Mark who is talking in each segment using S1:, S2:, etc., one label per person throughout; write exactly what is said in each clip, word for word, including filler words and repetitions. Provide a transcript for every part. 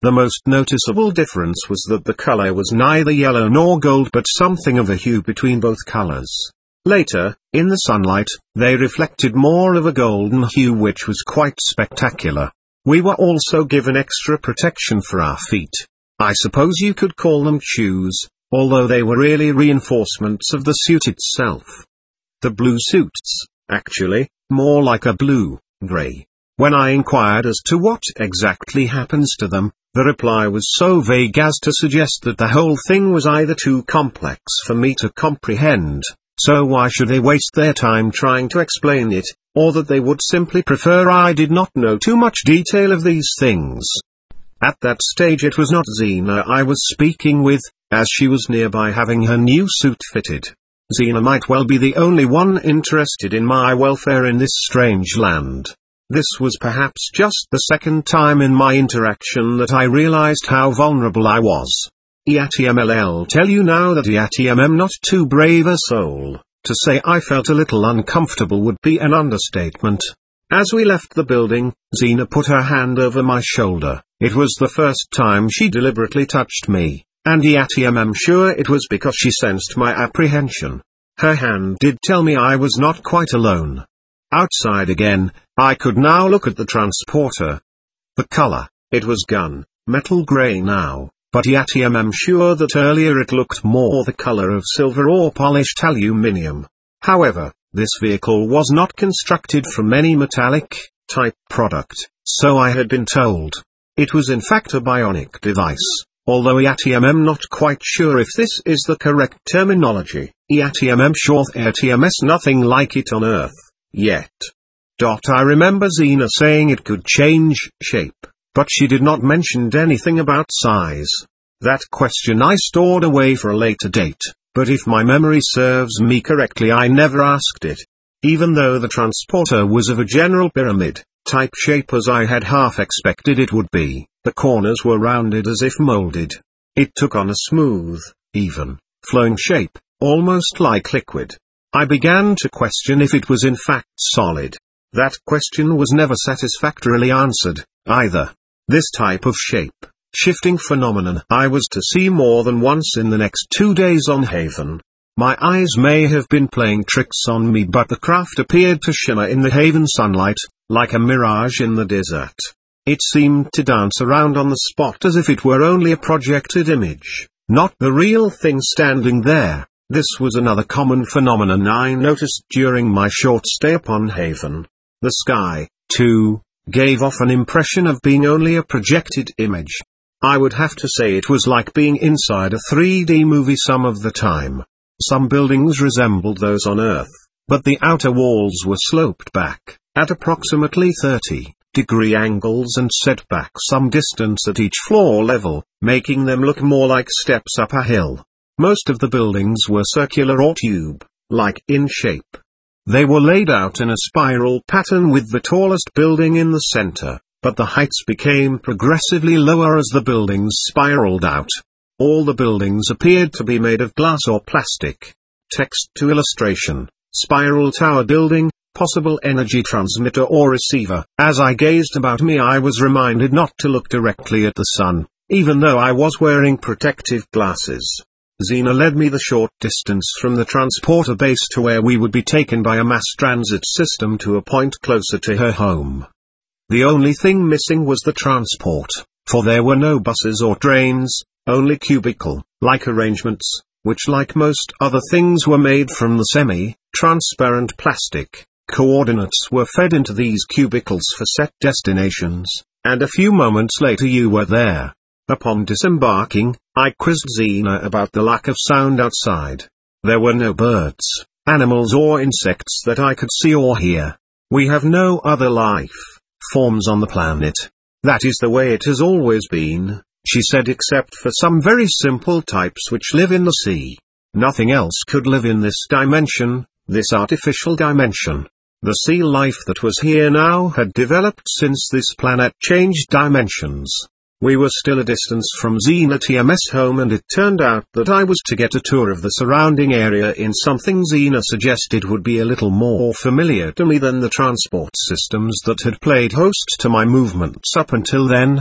S1: The most noticeable difference was that the color was neither yellow nor gold but something of a hue between both colors. Later, in the sunlight, they reflected more of a golden hue which was quite spectacular. We were also given extra protection for our feet. I suppose you could call them shoes, although they were really reinforcements of the suit itself. The blue suits, actually, more like a blue-gray. When I inquired as to what exactly happens to them, the reply was so vague as to suggest that the whole thing was either too complex for me to comprehend, so why should they waste their time trying to explain it, or that they would simply prefer I did not know too much detail of these things. At that stage it was not Xena I was speaking with, as she was nearby having her new suit fitted. Xena might well be the only one interested in my welfare in this strange land. This was perhaps just the second time in my interaction that I realized how vulnerable I was. Yatmll tell you now that Yatmm not too brave a soul. To say I felt a little uncomfortable would be an understatement. As we left the building, Xena put her hand over my shoulder. It was the first time she deliberately touched me, and Yatmm sure it was because she sensed my apprehension. Her hand did tell me I was not quite alone. Outside again, I could now look at the transporter. The color, it was gun, metal gray now, but Yatmm sure that earlier it looked more the color of silver or polished aluminium. However, this vehicle was not constructed from any metallic type product, so I had been told. It was in fact a bionic device, although Yatmm not quite sure if this is the correct terminology. Yatmm sure there's nothing like it on Earth, yet. I remember Xena saying it could change shape, but she did not mention anything about size. That question I stored away for a later date, but if my memory serves me correctly I never asked it. Even though the transporter was of a general pyramid type shape as I had half expected it would be, the corners were rounded as if molded. It took on a smooth, even, flowing shape, almost like liquid. I began to question if it was in fact solid. That question was never satisfactorily answered, either. This type of shape-shifting phenomenon I was to see more than once in the next two days on Haven. My eyes may have been playing tricks on me but the craft appeared to shimmer in the Haven sunlight, like a mirage in the desert. It seemed to dance around on the spot as if it were only a projected image, not the real thing standing there. This was another common phenomenon I noticed during my short stay upon Haven. The sky, too, gave off an impression of being only a projected image. I would have to say it was like being inside a three D movie some of the time. Some buildings resembled those on Earth, but the outer walls were sloped back, at approximately thirty degree angles and set back some distance at each floor level, making them look more like steps up a hill. Most of the buildings were circular or tube-like in shape. They were laid out in a spiral pattern with the tallest building in the center, but the heights became progressively lower as the buildings spiraled out. All the buildings appeared to be made of glass or plastic. Text to illustration, spiral tower building, possible energy transmitter or receiver. As I gazed about me I was reminded not to look directly at the sun, even though I was wearing protective glasses. Xena led me the short distance from the transporter base to where we would be taken by a mass transit system to a point closer to her home. The only thing missing was the transport, for there were no buses or trains, only cubicle-like arrangements, which like most other things were made from the semi-transparent plastic. Coordinates were fed into these cubicles for set destinations, and a few moments later you were there. Upon disembarking, I quizzed Xena about the lack of sound outside. There were no birds, animals or insects that I could see or hear. We have no other life forms on the planet. That is the way it has always been, she said, except for some very simple types which live in the sea. Nothing else could live in this dimension, this artificial dimension. The sea life that was here now had developed since this planet changed dimensions. We were still a distance from Xena-TM's home and it turned out that I was to get a tour of the surrounding area in something Xena suggested would be a little more familiar to me than the transport systems that had played host to my movements up until then.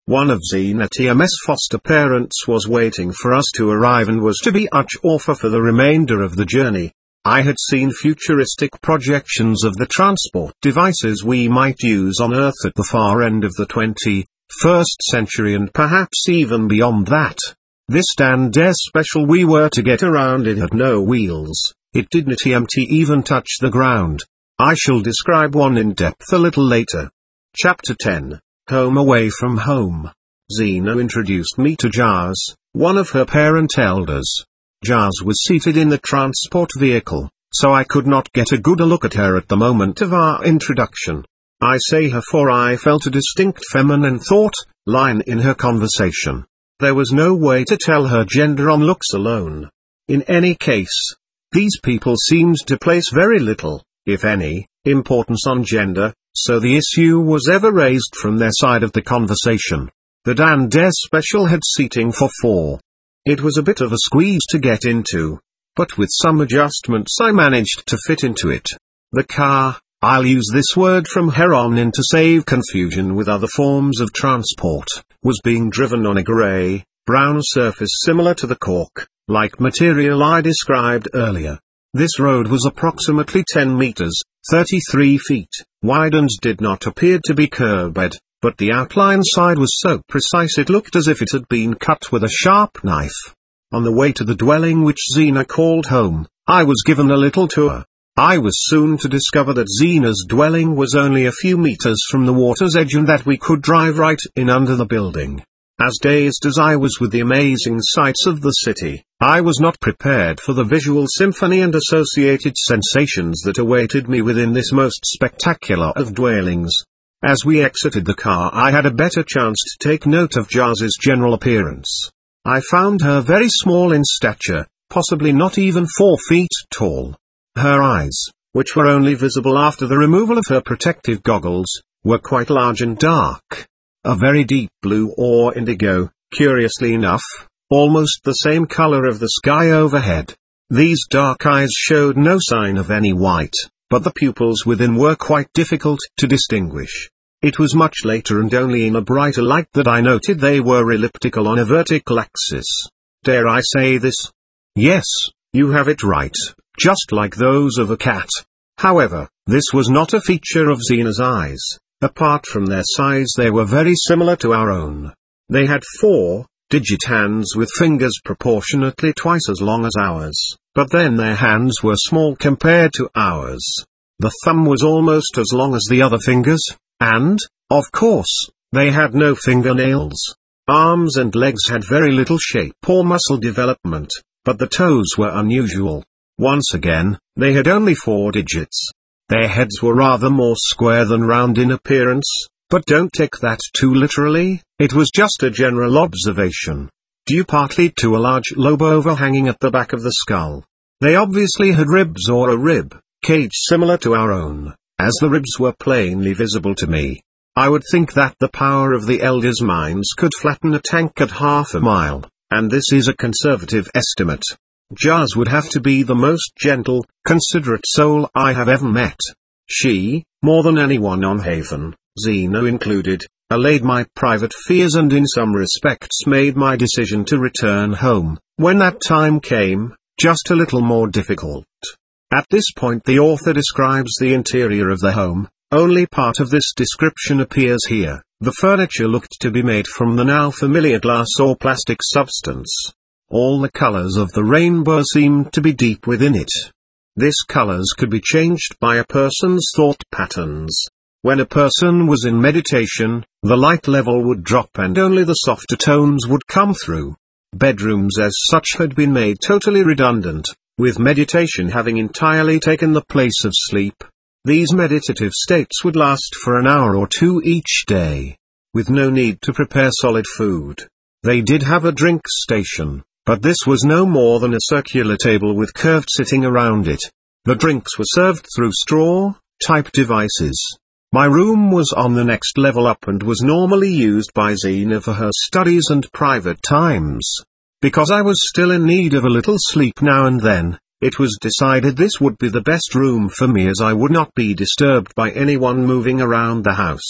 S1: One of Xena T M's foster parents was waiting for us to arrive and was to be our chauffeur for the remainder of the journey. I had seen futuristic projections of the transport devices we might use on Earth at the far end of the twenty-first century and perhaps even beyond that. This Dan Dare special we were to get around it had no wheels, it didn't even touch the ground. I shall describe one in depth a little later. Chapter ten. Home Away from Home. Xena introduced me to Jazz, one of her parent elders. Jazz was seated in the transport vehicle, so I could not get a good look at her at the moment of our introduction. I say her for I felt a distinct feminine thought line in her conversation. There was no way to tell her gender on looks alone. In any case, these people seemed to place very little, if any, importance on gender, so the issue was ever raised from their side of the conversation. The Dan Dare special had seating for four. It was a bit of a squeeze to get into, but with some adjustments I managed to fit into it. The car, I'll use this word from here on in to save confusion with other forms of transport, was being driven on a grey, brown surface similar to the cork-like material I described earlier. This road was approximately ten meters, thirty-three feet, wide and did not appear to be curbed, but the outline side was so precise it looked as if it had been cut with a sharp knife. On the way to the dwelling which Xena called home, I was given a little tour. I was soon to discover that Xena's dwelling was only a few meters from the water's edge and that we could drive right in under the building. As dazed as I was with the amazing sights of the city, I was not prepared for the visual symphony and associated sensations that awaited me within this most spectacular of dwellings. As we exited the car I had a better chance to take note of Jazz's general appearance. I found her very small in stature, possibly not even four feet tall. Her eyes, which were only visible after the removal of her protective goggles, were quite large and dark. A very deep blue or indigo, curiously enough, almost the same color of the sky overhead. These dark eyes showed no sign of any white, but the pupils within were quite difficult to distinguish. It was much later and only in a brighter light that I noted they were elliptical on a vertical axis. Dare I say this? Yes, you have it right, just like those of a cat. However, this was not a feature of Xena's eyes. Apart from their size they were very similar to our own. They had four-digit hands with fingers proportionately twice as long as ours, but then their hands were small compared to ours. The thumb was almost as long as the other fingers, and, of course, they had no fingernails. Arms and legs had very little shape or muscle development, but the toes were unusual. Once again, they had only four digits. Their heads were rather more square than round in appearance, but don't take that too literally, it was just a general observation, due partly to a large lobe overhanging at the back of the skull. They obviously had ribs or a rib cage similar to our own, as the ribs were plainly visible to me. I would think that the power of the elders' minds could flatten a tank at half a mile, and this is a conservative estimate. Jazz would have to be the most gentle, considerate soul I have ever met. She, more than anyone on Haven, Xena included, allayed my private fears and in some respects made my decision to return home, when that time came, just a little more difficult. At this point the author describes the interior of the home. Only part of this description appears here. The furniture looked to be made from the now familiar glass or plastic substance. All the colors of the rainbow seemed to be deep within it. These colors could be changed by a person's thought patterns. When a person was in meditation, the light level would drop and only the softer tones would come through. Bedrooms as such had been made totally redundant, with meditation having entirely taken the place of sleep. These meditative states would last for an hour or two each day, with no need to prepare solid food. They did have a drink station, but this was no more than a circular table with curved sitting around it. The drinks were served through straw-type devices. My room was on the next level up and was normally used by Xena for her studies and private times. Because I was still in need of a little sleep now and then, it was decided this would be the best room for me as I would not be disturbed by anyone moving around the house.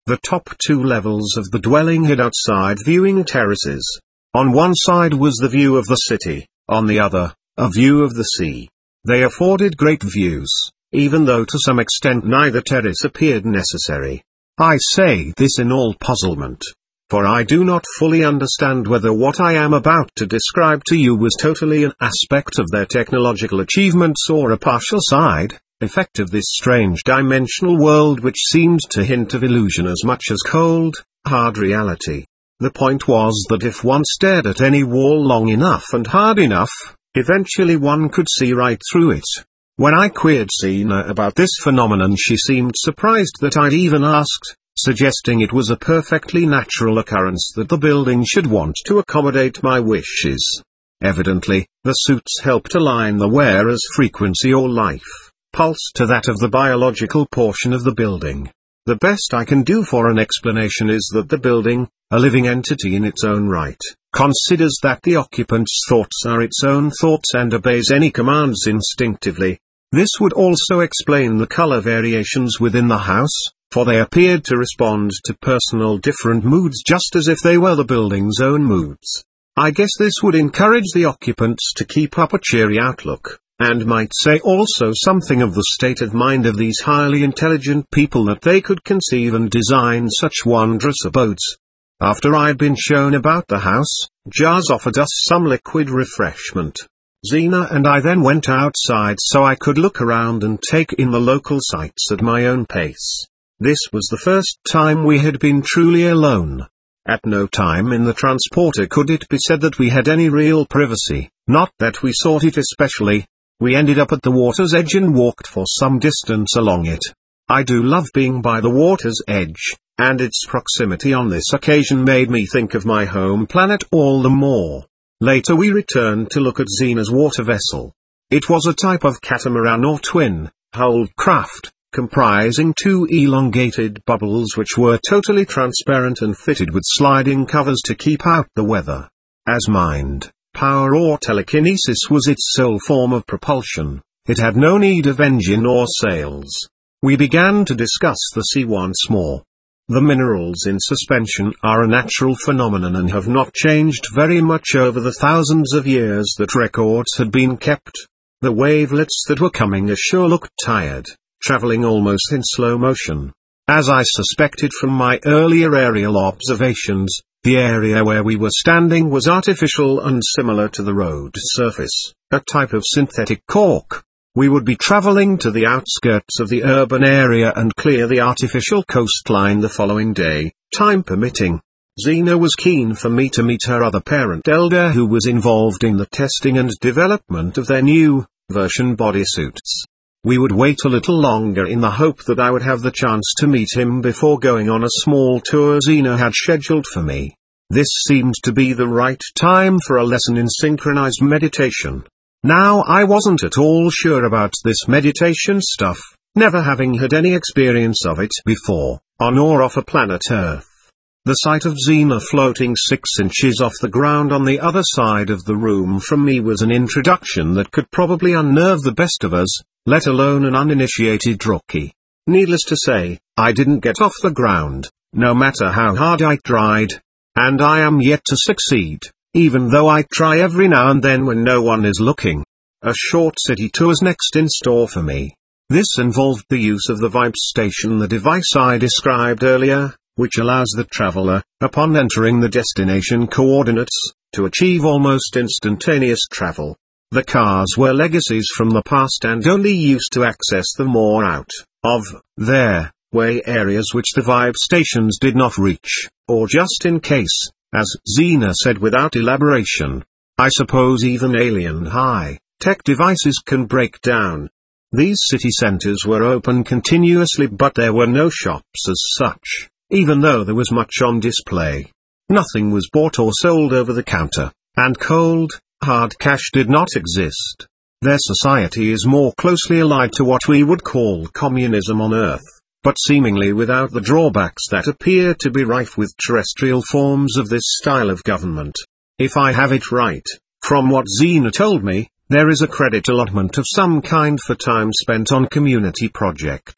S1: The top two levels of the dwelling had outside viewing terraces. On one side was the view of the city, on the other, a view of the sea. They afforded great views, even though to some extent neither terrace appeared necessary. I say this in all puzzlement, for I do not fully understand whether what I am about to describe to you was totally an aspect of their technological achievements or a partial side effect of this strange dimensional world which seemed to hint of illusion as much as cold, hard reality. The point was that if one stared at any wall long enough and hard enough, eventually one could see right through it. When I queried Zena about this phenomenon, she seemed surprised that I'd even asked, suggesting it was a perfectly natural occurrence that the building should want to accommodate my wishes. Evidently, the suits helped align the wearer's frequency or life pulse to that of the biological portion of the building. The best I can do for an explanation is that the building, a living entity in its own right, considers that the occupant's thoughts are its own thoughts and obeys any commands instinctively. This would also explain the color variations within the house, for they appeared to respond to personal different moods just as if they were the building's own moods. I guess this would encourage the occupants to keep up a cheery outlook, and might say also something of the state of mind of these highly intelligent people that they could conceive and design such wondrous abodes. After I'd been shown about the house, Jas offered us some liquid refreshment. Zena and I then went outside so I could look around and take in the local sights at my own pace. This was the first time we had been truly alone. At no time in the transporter could it be said that we had any real privacy, not that we sought it especially. We ended up at the water's edge and walked for some distance along it. I do love being by the water's edge, and its proximity on this occasion made me think of my home planet all the more. Later we returned to look at Zena's water vessel. It was a type of catamaran or twin-hulled craft, comprising two elongated bubbles which were totally transparent and fitted with sliding covers to keep out the weather. As mind, power or telekinesis was its sole form of propulsion, it had no need of engine or sails. We began to discuss the sea once more. The minerals in suspension are a natural phenomenon and have not changed very much over the thousands of years that records had been kept. The wavelets that were coming ashore looked tired, traveling almost in slow motion. As I suspected from my earlier aerial observations, the area where we were standing was artificial and similar to the road surface, a type of synthetic cork. We would be traveling to the outskirts of the urban area and clear the artificial coastline the following day, time permitting. Zena was keen for me to meet her other parent Elder, who was involved in the testing and development of their new version bodysuits. We would wait a little longer in the hope that I would have the chance to meet him before going on a small tour Zena had scheduled for me. This seemed to be the right time for a lesson in synchronized meditation. Now I wasn't at all sure about this meditation stuff, never having had any experience of it before, on or off a planet Earth. The sight of Zena floating six inches off the ground on the other side of the room from me was an introduction that could probably unnerve the best of us, let alone an uninitiated rookie. Needless to say, I didn't get off the ground, no matter how hard I tried. And I am yet to succeed, even though I try every now and then when no one is looking. A short city tour was next in store for me. This involved the use of the Vibe Station, the device I described earlier, which allows the traveler, upon entering the destination coordinates, to achieve almost instantaneous travel. The cars were legacies from the past and only used to access the more out of their way areas which the Vibe Stations did not reach, or just in case, as Zena said without elaboration. I suppose even alien high-tech devices can break down. These city centers were open continuously, but there were no shops as such, even though there was much on display. Nothing was bought or sold over the counter, and cold, hard cash did not exist. Their society is more closely allied to what we would call communism on Earth, but seemingly without the drawbacks that appear to be rife with terrestrial forms of this style of government. If I have it right, from what Zena told me, there is a credit allotment of some kind for time spent on community projects.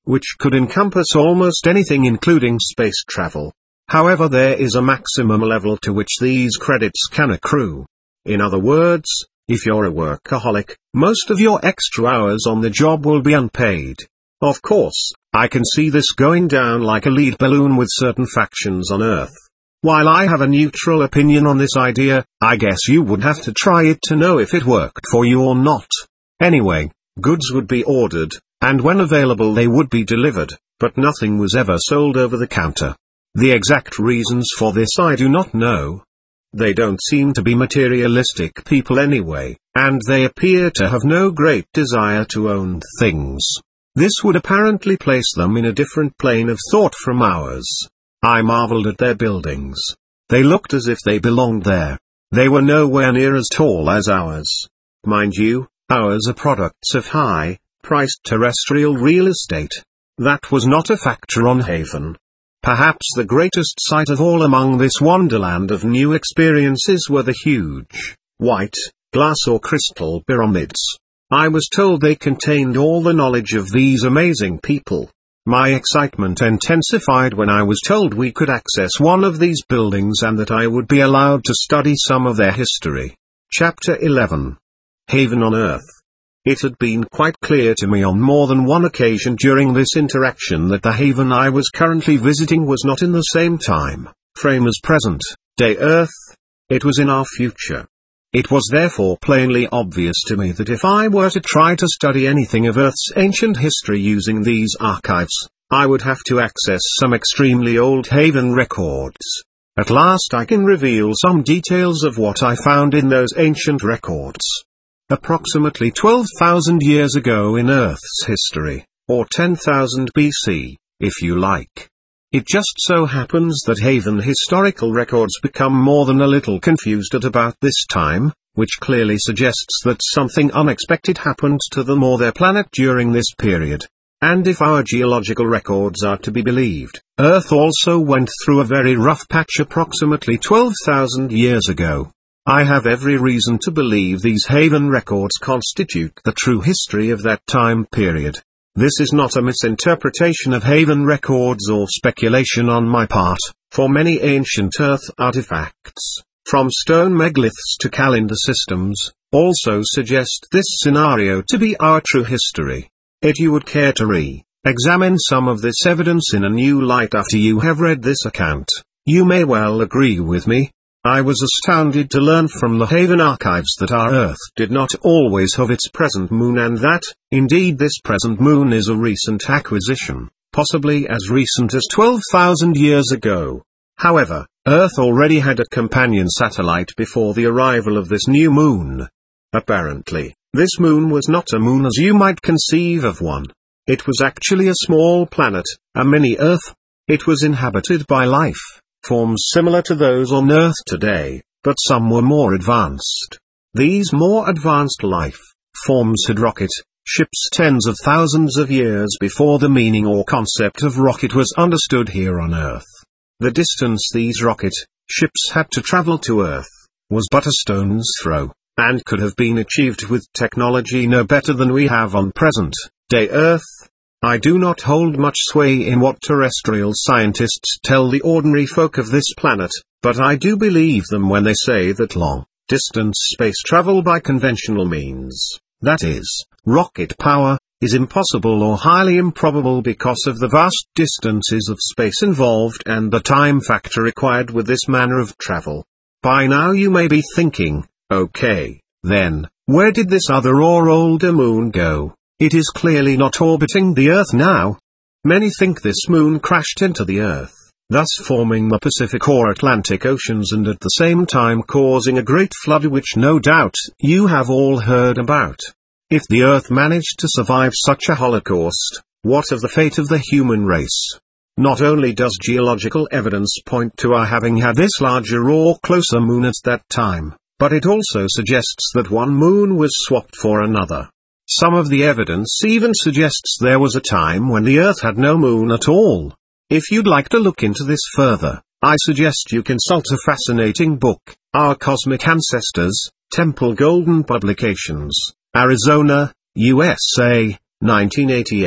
S1: which could encompass almost anything including space travel. However, there is a maximum level to which these credits can accrue. In other words, if you're a workaholic, most of your extra hours on the job will be unpaid. Of course, I can see this going down like a lead balloon with certain factions on Earth. While I have a neutral opinion on this idea, I guess you would have to try it to know if it worked for you or not. Anyway, goods would be ordered, and when available they would be delivered, but nothing was ever sold over the counter. The exact reasons for this I do not know. They don't seem to be materialistic people anyway, and they appear to have no great desire to own things. This would apparently place them in a different plane of thought from ours. I marveled at their buildings. They looked as if they belonged there. They were nowhere near as tall as ours. Mind you, ours are products of high-priced terrestrial real estate. That was not a factor on Haven. Perhaps the greatest sight of all among this wonderland of new experiences were the huge, white, glass or crystal pyramids. I was told they contained all the knowledge of these amazing people. My excitement intensified when I was told we could access one of these buildings and that I would be allowed to study some of their history. Chapter eleven. Haven on Earth. It had been quite clear to me on more than one occasion during this interaction that the haven I was currently visiting was not in the same time frame as present-day Earth. It was in our future. It was therefore plainly obvious to me that if I were to try to study anything of Earth's ancient history using these archives, I would have to access some extremely old Haven records. At last I can reveal some details of what I found in those ancient records. Approximately twelve thousand years ago in Earth's history, or ten thousand B C, if you like. It just so happens that Haven historical records become more than a little confused at about this time, which clearly suggests that something unexpected happened to them or their planet during this period. And if our geological records are to be believed, Earth also went through a very rough patch approximately twelve thousand years ago. I have every reason to believe these Haven records constitute the true history of that time period. This is not a misinterpretation of Haven records or speculation on my part, for many ancient Earth artifacts, from stone megaliths to calendar systems, also suggest this scenario to be our true history. If you would care to re-examine some of this evidence in a new light after you have read this account, you may well agree with me. I was astounded to learn from the Haven archives that our Earth did not always have its present moon and that, indeed this present moon is a recent acquisition, possibly as recent as twelve thousand years ago. However, Earth already had a companion satellite before the arrival of this new moon. Apparently, this moon was not a moon as you might conceive of one. It was actually a small planet, a mini-Earth. It was inhabited by life forms similar to those on Earth today, but some were more advanced. These more advanced life forms had rocket ships tens of thousands of years before the meaning or concept of rocket was understood here on Earth. The distance these rocket ships had to travel to Earth was but a stone's throw, and could have been achieved with technology no better than we have on present-day Earth. I do not hold much sway in what terrestrial scientists tell the ordinary folk of this planet, but I do believe them when they say that long-distance space travel by conventional means, that is, rocket power, is impossible or highly improbable because of the vast distances of space involved and the time factor required with this manner of travel. By now you may be thinking, okay, then, where did this other or older moon go? It is clearly not orbiting the Earth now. Many think this moon crashed into the Earth, thus forming the Pacific or Atlantic Oceans and at the same time causing a great flood which no doubt you have all heard about. If the Earth managed to survive such a holocaust, what of the fate of the human race? Not only does geological evidence point to our having had this larger or closer moon at that time, but it also suggests that one moon was swapped for another. Some of the evidence even suggests there was a time when the Earth had no moon at all. If you'd like to look into this further, I suggest you consult a fascinating book, Our Cosmic Ancestors, Temple Golden Publications, Arizona, U S A, nineteen eighty-eight,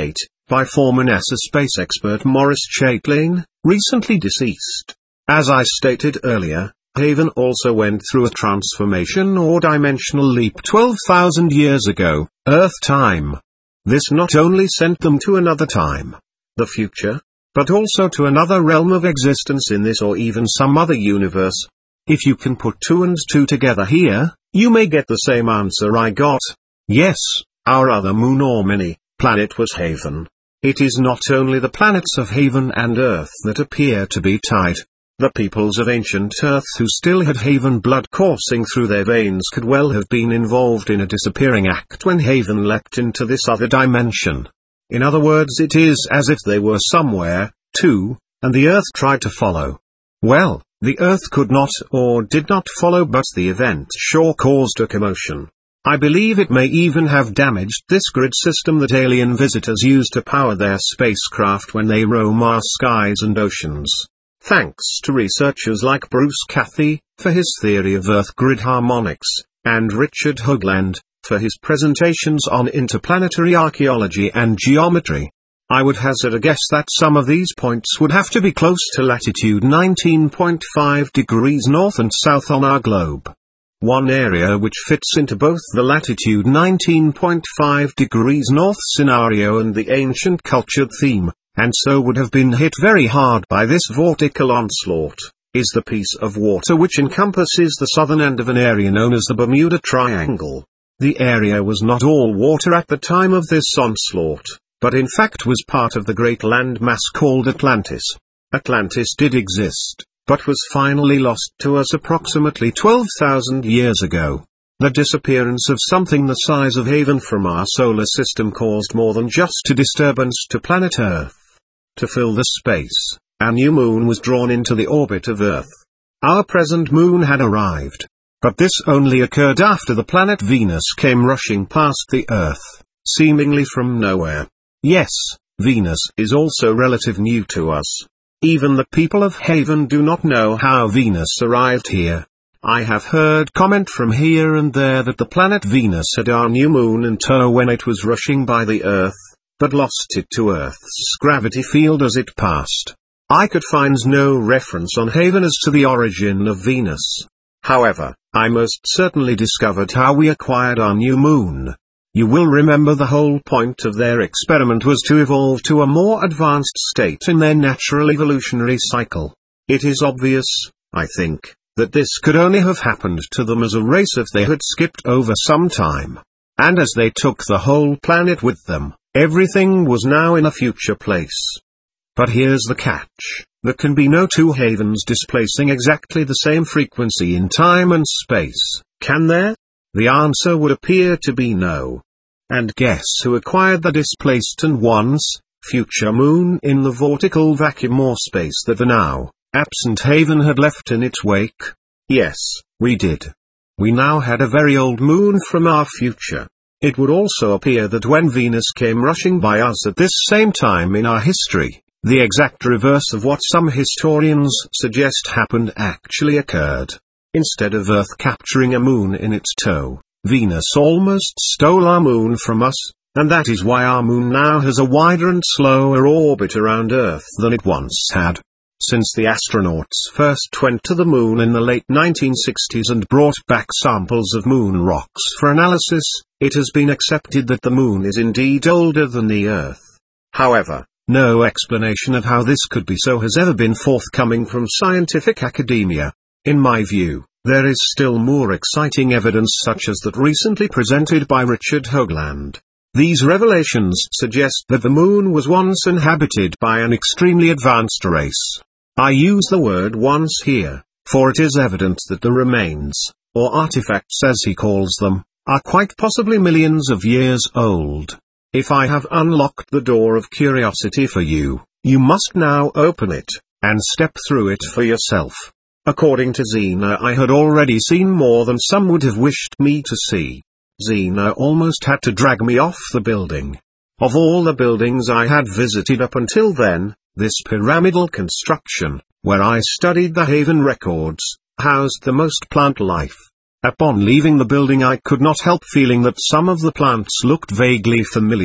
S1: by former NASA space expert Maurice Chatelain, recently deceased. As I stated earlier, Haven also went through a transformation or dimensional leap twelve thousand years ago, Earth time. This not only sent them to another time, the future, but also to another realm of existence in this or even some other universe. If you can put two and two together here, you may get the same answer I got. Yes, our other moon or mini-planet was Haven. It is not only the planets of Haven and Earth that appear to be tied. The peoples of ancient Earth who still had Haven blood coursing through their veins could well have been involved in a disappearing act when Haven leapt into this other dimension. In other words, it is as if they were somewhere, too, and the Earth tried to follow. Well, the Earth could not or did not follow, but the event sure caused a commotion. I believe it may even have damaged this grid system that alien visitors use to power their spacecraft when they roam our skies and oceans. Thanks to researchers like Bruce Cathy, for his theory of Earth grid harmonics, and Richard Hoagland, for his presentations on interplanetary archaeology and geometry. I would hazard a guess that some of these points would have to be close to latitude nineteen point five degrees north and south on our globe. One area which fits into both the latitude nineteen point five degrees north scenario and the ancient cultured theme, and so would have been hit very hard by this vortical onslaught, is the piece of water which encompasses the southern end of an area known as the Bermuda Triangle. The area was not all water at the time of this onslaught, but in fact was part of the great land mass called Atlantis. Atlantis did exist, but was finally lost to us approximately twelve thousand years ago. The disappearance of something the size of Haven from our solar system caused more than just a disturbance to planet Earth. To fill the space, a new moon was drawn into the orbit of Earth. Our present moon had arrived. But this only occurred after the planet Venus came rushing past the Earth, seemingly from nowhere. Yes, Venus is also relative new to us. Even the people of Haven do not know how Venus arrived here. I have heard comment from here and there that the planet Venus had our new moon in tow when it was rushing by the Earth, but lost it to Earth's gravity field as it passed. I could find no reference on Haven as to the origin of Venus. However, I most certainly discovered how we acquired our new moon. You will remember the whole point of their experiment was to evolve to a more advanced state in their natural evolutionary cycle. It is obvious, I think, that this could only have happened to them as a race if they had skipped over some time. And as they took the whole planet with them, everything was now in a future place. But here's the catch. There can be no two Havens displacing exactly the same frequency in time and space, can there? The answer would appear to be no. And guess who acquired the displaced and once future moon in the vortical vacuum or space that the now absent Haven had left in its wake? Yes, we did. We now had a very old moon from our future. It would also appear that when Venus came rushing by us at this same time in our history, the exact reverse of what some historians suggest happened actually occurred. Instead of Earth capturing a moon in its tow, Venus almost stole our moon from us, and that is why our moon now has a wider and slower orbit around Earth than it once had. Since the astronauts first went to the moon in the late nineteen sixties and brought back samples of moon rocks for analysis, it has been accepted that the moon is indeed older than the Earth. However, no explanation of how this could be so has ever been forthcoming from scientific academia. In my view, there is still more exciting evidence such as that recently presented by Richard Hoagland. These revelations suggest that the moon was once inhabited by an extremely advanced race. I use the word once here, for it is evident that the remains, or artifacts as he calls them, are quite possibly millions of years old. If I have unlocked the door of curiosity for you, you must now open it, and step through it for yourself. According to Xena, I had already seen more than some would have wished me to see. Xena almost had to drag me off the building. Of all the buildings I had visited up until then, this pyramidal construction, where I studied the Haven records, housed the most plant life. Upon leaving the building I could not help feeling that some of the plants looked vaguely familiar.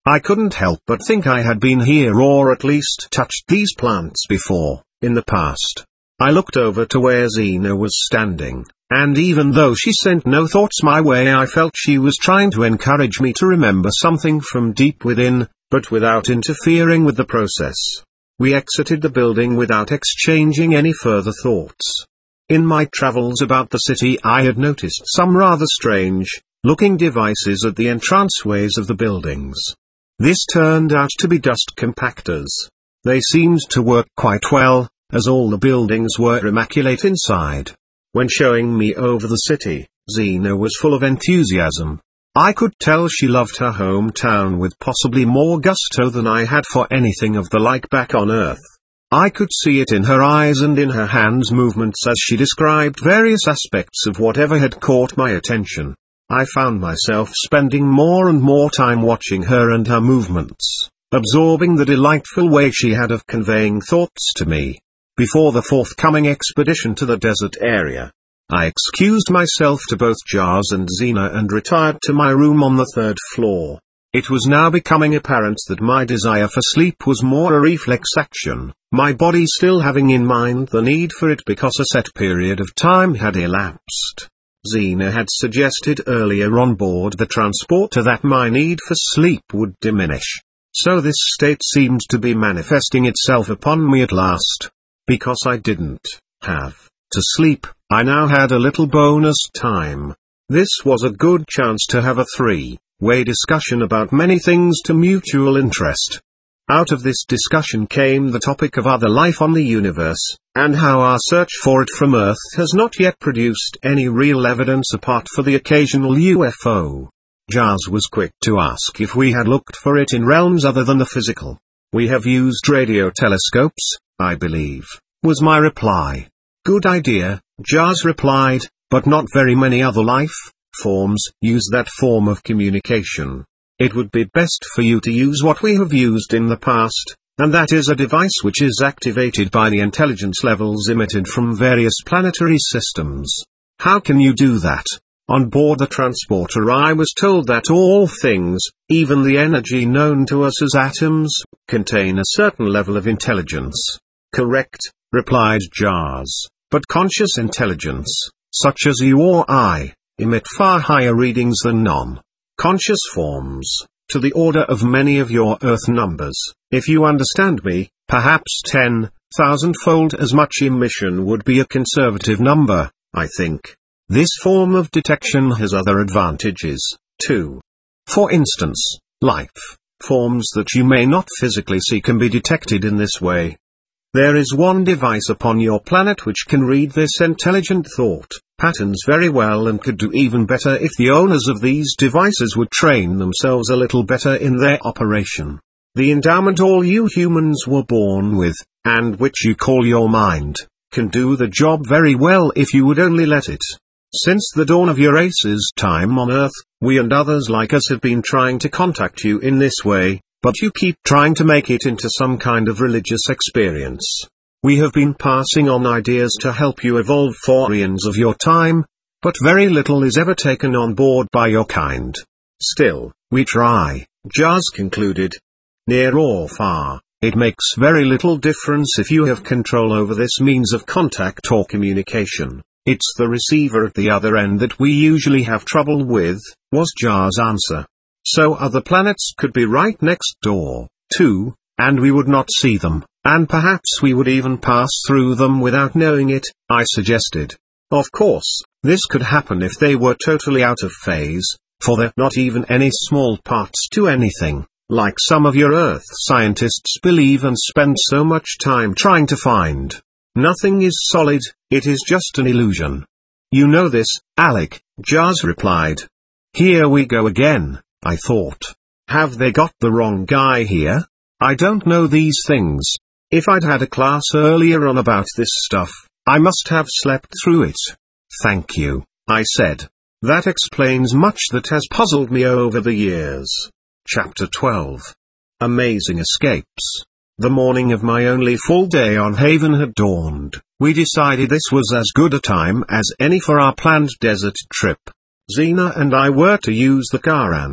S1: I couldn't help but think I had been here or at least touched these plants before, in the past. I looked over to where Xena was standing, and even though she sent no thoughts my way, I felt she was trying to encourage me to remember something from deep within, but without interfering with the process. We exited the building without exchanging any further thoughts. In my travels about the city, I had noticed some rather strange looking devices at the entranceways of the buildings. This turned out to be dust compactors. They seemed to work quite well, as all the buildings were immaculate inside. When showing me over the city, Xena was full of enthusiasm. I could tell she loved her hometown with possibly more gusto than I had for anything of the like back on Earth. I could see it in her eyes and in her hands' movements as she described various aspects of whatever had caught my attention. I found myself spending more and more time watching her and her movements, absorbing the delightful way she had of conveying thoughts to me. Before the forthcoming expedition to the desert area, I excused myself to both Jazz and Xena and retired to my room on the third floor. It was now becoming apparent that my desire for sleep was more a reflex action, my body still having in mind the need for it because a set period of time had elapsed. Xena had suggested earlier on board the transporter that my need for sleep would diminish. So this state seemed to be manifesting itself upon me at last. Because I didn't have to sleep, I now had a little bonus time. This was a good chance to have a three-way discussion about many things to mutual interest. Out of this discussion came the topic of other life on the universe, and how our search for it from Earth has not yet produced any real evidence apart from the occasional U F O. Jazz was quick to ask if we had looked for it in realms other than the physical. We have used radio telescopes, I believe, was my reply. Good idea, Jazz replied, but not very many other life forms use that form of communication. It would be best for you to use what we have used in the past, and that is a device which is activated by the intelligence levels emitted from various planetary systems. How can you do that? On board the transporter I was told that all things, even the energy known to us as atoms, contain a certain level of intelligence. Correct, replied Jazz, but conscious intelligence, such as you or I, emit far higher readings than non-conscious forms, to the order of many of your Earth numbers. If you understand me, perhaps ten thousand-fold as much emission would be a conservative number, I think. This form of detection has other advantages, too. For instance, life forms that you may not physically see can be detected in this way. There is one device upon your planet which can read this intelligent thought patterns very well and could do even better if the owners of these devices would train themselves a little better in their operation. The endowment all you humans were born with, and which you call your mind, can do the job very well if you would only let it. Since the dawn of your race's time on Earth, we and others like us have been trying to contact you in this way, but you keep trying to make it into some kind of religious experience. We have been passing on ideas to help you evolve for eons of your time, but very little is ever taken on board by your kind. Still, we try, Jazz concluded. Near or far, it makes very little difference if you have control over this means of contact or communication. It's the receiver at the other end that we usually have trouble with, was Jazz's answer. So other planets could be right next door, too, and we would not see them, and perhaps we would even pass through them without knowing it, I suggested. Of course, this could happen if they were totally out of phase, for there are not even any small parts to anything, like some of your Earth scientists believe and spend so much time trying to find. Nothing is solid, it is just an illusion. You know this, Alec, Jazz replied. Here we go again, I thought. Have they got the wrong guy here? I don't know these things. If I'd had a class earlier on about this stuff, I must have slept through it. Thank you, I said. That explains much that has puzzled me over the years. Chapter twelve. Amazing Escapes. The morning of my only full day on Haven had dawned. We decided this was as good a time as any for our planned desert trip. Xena and I were to use the car and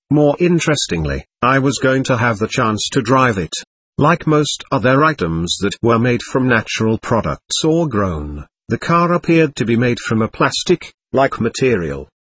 S1: More interestingly, I was going to have the chance to drive it. Like most other items that were made from natural products or grown, the car appeared to be made from a plastic-like material.